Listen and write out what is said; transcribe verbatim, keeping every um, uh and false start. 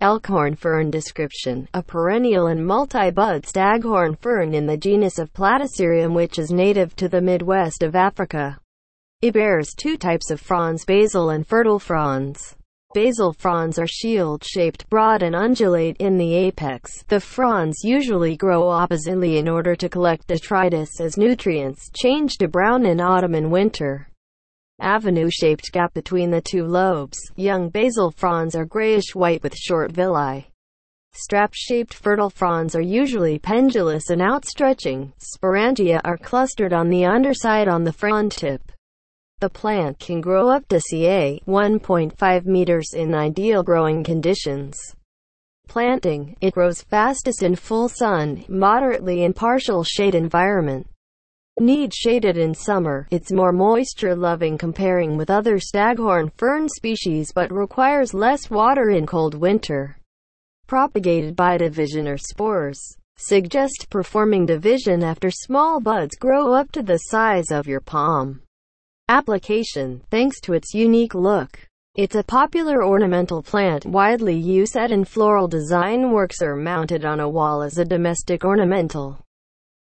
Elkhorn fern description: a perennial and multi-bud staghorn fern in the genus of Platycerium, which is native to the Midwest of Africa. It bears two types of fronds, basal and fertile fronds. Basal fronds are shield-shaped, broad and undulate in the apex. The fronds usually grow oppositely in order to collect detritus as nutrients change to brown in autumn and winter. Avenue-shaped gap between the two lobes. Young basal fronds are grayish-white with short villi. Strap-shaped fertile fronds are usually pendulous and outstretching. Sporangia are clustered on the underside on the frond tip. The plant can grow up to ca. one point five meters in ideal growing conditions. Planting: it grows fastest in full sun, moderately in partial shade environment. Need shaded in summer. It's more moisture-loving comparing with other staghorn fern species but requires less water in cold winter. Propagated by division or spores. Suggest performing division after small buds grow up to the size of your palm. Application: thanks to its unique look, it's a popular ornamental plant widely used in floral design works or mounted on a wall as a domestic ornamental.